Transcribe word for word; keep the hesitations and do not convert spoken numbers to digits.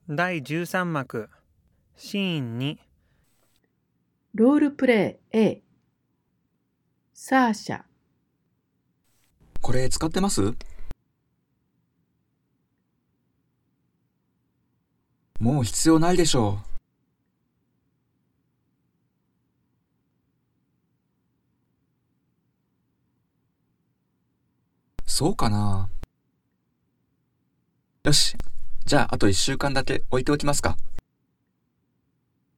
だいじゅうさん幕シーンにロールプレイ A サーシャ。 これ使ってます？もう必要ないでしょう。そうかな。よし、じゃああといっしゅうかんだけ置いておきますか。